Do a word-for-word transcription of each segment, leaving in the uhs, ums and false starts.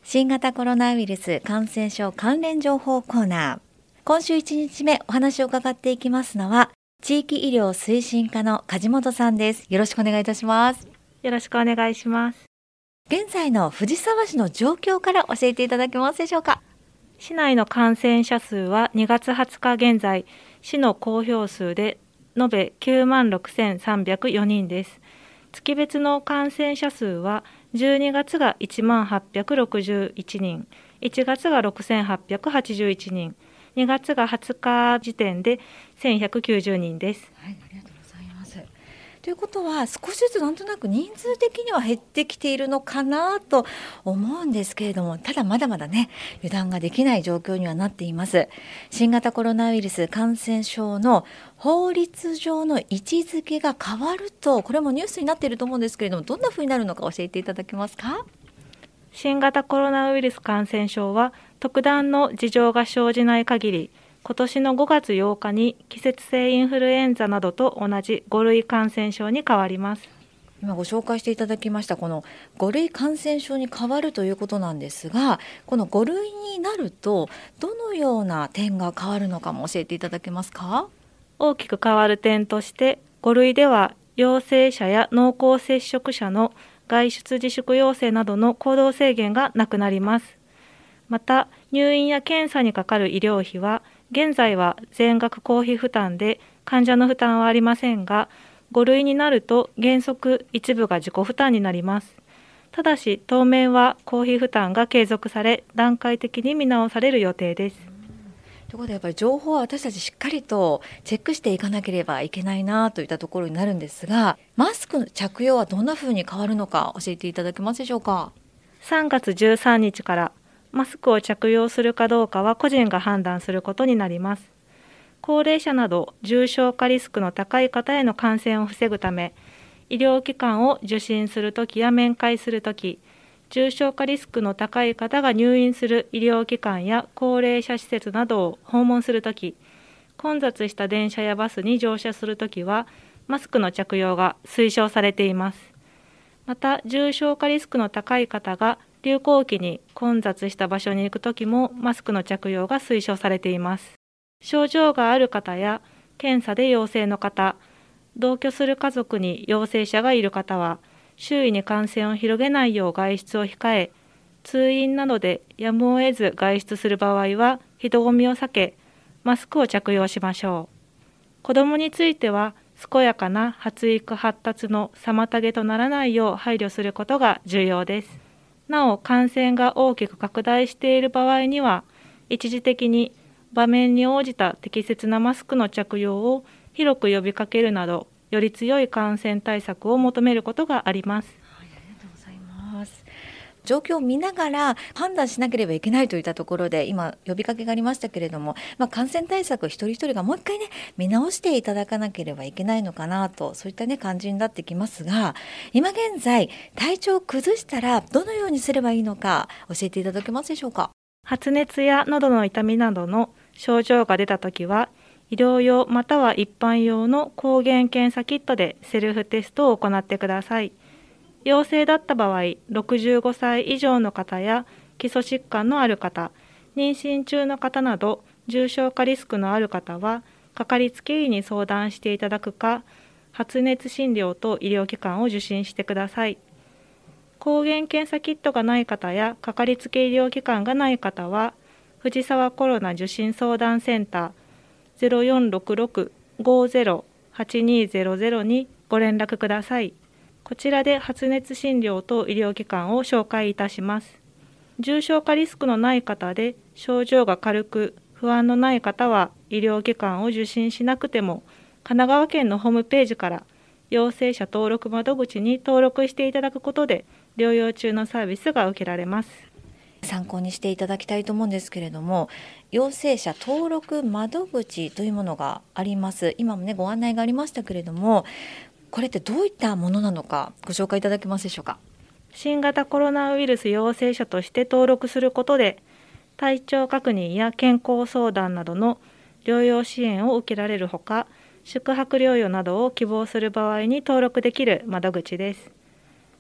新型コロナウイルス感染症関連情報コーナー。今週いちにちめお話を伺っていきますのは、地域医療推進課の梶本さんです。よろしくお願いいたします。 よろしくお願いします。 現在の藤沢市の状況から教えていただけますでしょうか。 市内の感染者数はにがつはつか現在、市の公表数で延べきゅうまんろくせんさんびゃくよにんです。月別の感染者数はじゅうにがつがいちまんはっぴゃくろくじゅういちにん、いちがつがろくせんはっぴゃくはちじゅういちにん、にがつがはつか時点でせんひゃくきゅうじゅうにんです。 はい、ありがとうございます。ということは、少しずつなんとなく人数的には減ってきているのかなと思うんですけれども、ただまだまだね、油断ができない状況にはなっています。新型コロナウイルス感染症の法律上の位置づけが変わると、これもニュースになっていると思うんですけれども、どんなふうになるのか教えていただけますか。 新型コロナウイルス感染症は特段の事情が生じない限り、今年のごがつようかに季節性インフルエンザなどと同じご類感染症に変わります。 今ご紹介していただきましたこのご類感染症に変わるということなんですが、このご類になるとどのような点が変わるのかも教えていただけますか。 大きく変わる点として、ご類では陽性者や濃厚接触者の外出自粛要請などの行動制限がなくなります。また、入院や検査にかかる医療費は現在は全額公費負担で患者の負担はありませんが、ご類になると原則一部が自己負担になります。ただし当面は公費負担が継続され、段階的に見直される予定です。 ということで、やっぱり情報は私たちしっかりとチェックしていかなければいけないなといったところになるんですが、マスクの着用はどんなふうに変わるのか教えていただけますでしょうか。 さんがつじゅうさんにちからマスクを着用するかどうかは個人が判断することになります。高齢者など重症化リスクの高い方への感染を防ぐため、医療機関を受診するときや面会するとき、重症化リスクの高い方が入院する医療機関や高齢者施設などを訪問するとき、混雑した電車やバスに乗車するときは、マスクの着用が推奨されています。また、重症化リスクの高い方が流行期に混雑した場所に行くときもマスクの着用が推奨されています。症状がある方や検査で陽性の方、同居する家族に陽性者がいる方は、周囲に感染を広げないよう外出を控え、通院などでやむを得ず外出する場合は人混みを避け、マスクを着用しましょう。子どもについては、健やかな発育発達の妨げとならないよう配慮することが重要です。なお、感染が大きく拡大している場合には、一時的に場面に応じた適切なマスクの着用を広く呼びかけるなど、より強い感染対策を求めることがあります。 はい、ありがとうございます。状況を見ながら判断しなければいけないといったところで、今呼びかけがありましたけれども、まあ、感染対策一人一人がもう一回ね見直していただかなければいけないのかなと、そういったね感じになってきますが、今現在体調を崩したらどのようにすればいいのか教えていただけますでしょうか。 発熱や喉の痛みなどの症状が出たときは、医療用または一般用の抗原検査キットでセルフテストを行ってください。陽性だった場合、ろくじゅうごさい以上の方や基礎疾患のある方、妊娠中の方など重症化リスクのある方は、かかりつけ医に相談していただくか、発熱診療と医療機関を受診してください。抗原検査キットがない方やかかりつけ医療機関がない方は、藤沢コロナ受診相談センター ゼロよんろくろく ごゼロ はちにゼロゼロ にご連絡ください。こちらで発熱診療と医療機関を紹介いたします。重症化リスクのない方で症状が軽く不安のない方は、医療機関を受診しなくても神奈川県のホームページから陽性者登録窓口に登録していただくことで、療養中のサービスが受けられます。 参考にしていただきたいと思うんですけれども、陽性者登録窓口というものがあります。今もねご案内がありましたけれども、これってどういったものなのかご紹介いただけますでしょうか。 新型コロナウイルス陽性者として登録することで、体調確認や健康相談などの療養支援を受けられるほか、宿泊療養などを希望する場合に登録できる窓口です。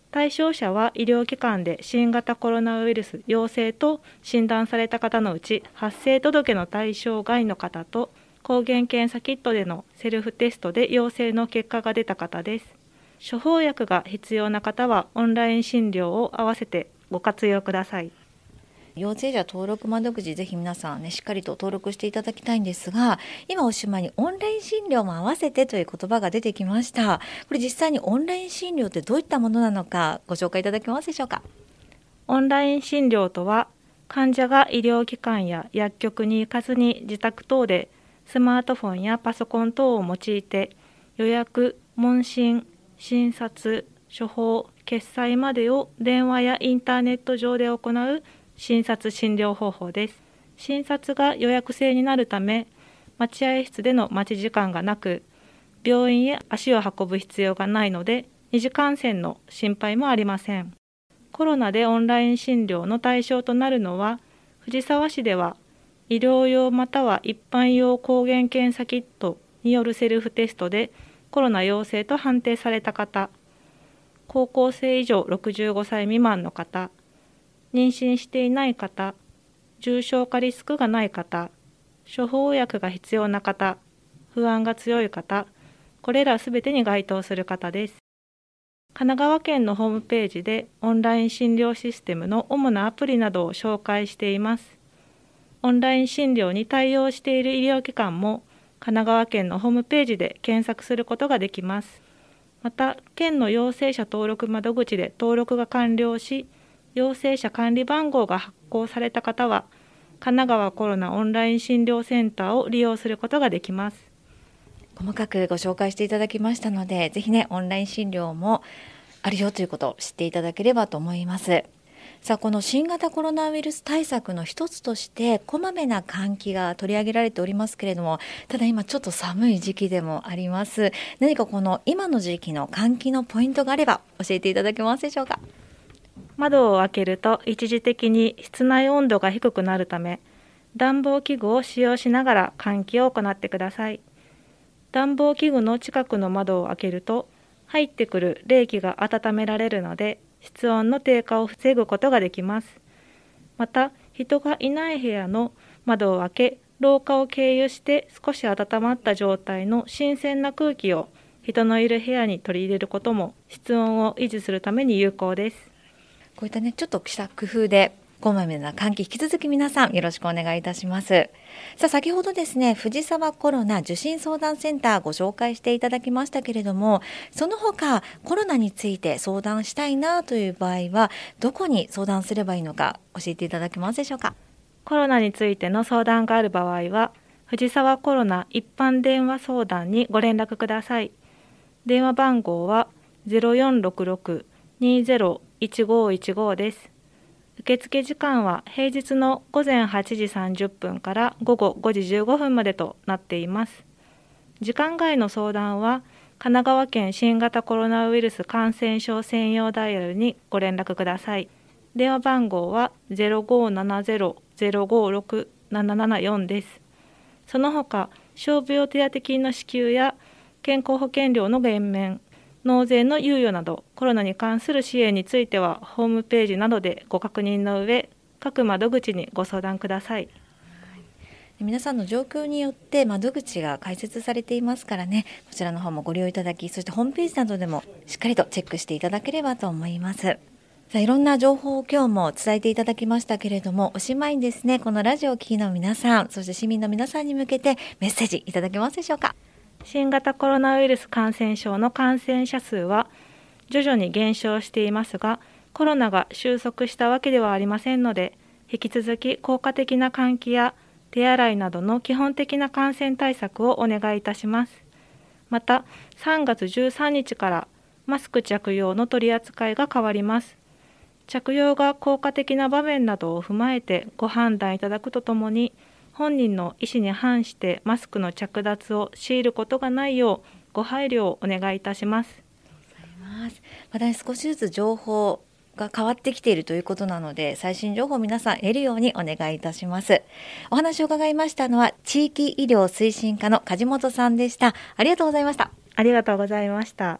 対象者は医療機関で新型コロナウイルス陽性と診断された方のうち発生届の対象外の方と抗原検査キットでのセルフテストで陽性の結果が出た方です。処方薬が必要な方はオンライン診療を合わせてご活用ください。 陽性者登録窓口、ぜひ皆さんねしっかりと登録していただきたいんですが、今おしまいにオンライン診療も合わせてという言葉が出てきました。これ実際にオンライン診療ってどういったものなのかご紹介いただけますでしょうか。 オンライン診療とは、患者が医療機関や薬局に行かずに自宅等でスマートフォンやパソコン等を用いて予約、問診、診察、処方、決済までを電話やインターネット上で行う診察診療方法です。診察が予約制になるため、待合室での待ち時間がなく、病院へ足を運ぶ必要がないので、二次感染の心配もありません。コロナでオンライン診療の対象となるのは、藤沢市では医療用または一般用抗原検査キットによるセルフテストでコロナ陽性と判定された方、高校生以上ろくじゅうごさい未満の方、妊娠していない方、重症化リスクがない方、処方薬が必要な方、不安が強い方、これらすべてに該当する方です。神奈川県のホームページでオンライン診療システムの主なアプリなどを紹介しています。オンライン診療に対応している医療機関も神奈川県のホームページで検索することができます。また、県の陽性者登録窓口で登録が完了し、陽性者管理番号が発行された方は、神奈川コロナオンライン診療センターを利用することができます。 細かくご紹介していただきましたので、ぜひねオンライン診療もあるよということを知っていただければと思います。さあ、この新型コロナウイルス対策の一つとしてこまめな換気が取り上げられておりますけれども、ただ今ちょっと寒い時期でもあります。何かこの今の時期の換気のポイントがあれば教えていただけますでしょうか。 窓を開けると一時的に室内温度が低くなるため、暖房器具を使用しながら換気を行ってください。暖房器具の近くの窓を開けると、入ってくる冷気が温められるので、室温の低下を防ぐことができます。また、人がいない部屋の窓を開け、廊下を経由して少し温まった状態の新鮮な空気を人のいる部屋に取り入れることも室温を維持するために有効です。 こういったねちょっとした工夫でこまめな換気、引き続き皆さんよろしくお願いいたします。さあ、先ほどですね藤沢コロナ受診相談センターご紹介していただきましたけれども、その他コロナについて相談したいなという場合はどこに相談すればいいのか教えていただけますでしょうか。 コロナについての相談がある場合は藤沢コロナ一般電話相談にご連絡ください。電話番号は ゼロよんろくろく にゼロ いちごいちご です。受付時間は平日のごぜんはちじさんじゅっぷんから午後ごじじゅうごふんまでとなっています。時間外の相談は神奈川県新型コロナウイルス感染症専用ダイヤルにご連絡ください。電話番号は ゼロごーななゼロ ゼロごーろく ななななよん です。その他、傷病手当金の支給や健康保険料の減免、納税の猶予などコロナに関する支援についてはホームページなどでご確認の上、各窓口にご相談ください。 皆さんの状況によって窓口が開設されていますからね、こちらの方もご利用いただき、そしてホームページなどでもしっかりとチェックしていただければと思います。さあ、いろんな情報を今日も伝えていただきましたけれども、おしまいにですねこのラジオを聴きの皆さん、そして市民の皆さんに向けてメッセージいただけますでしょうか。 新型コロナウイルス感染症の感染者数は徐々に減少していますが、コロナが収束したわけではありませんので、引き続き効果的な換気や手洗いなどの基本的な感染対策をお願いいたします。また、さんがつじゅうさんにちからマスク着用の取り扱いが変わります。着用が効果的な場面などを踏まえてご判断いただくとともに、本人の意思に反してマスクの着脱を強いることがないようご配慮をお願いいたします。 まだ少しずつ情報が変わってきているということなので、最新情報を皆さん得るようにお願いいたします。お話を伺いましたのは地域医療推進課の梶本さんでした。ありがとうございました。 ありがとうございました。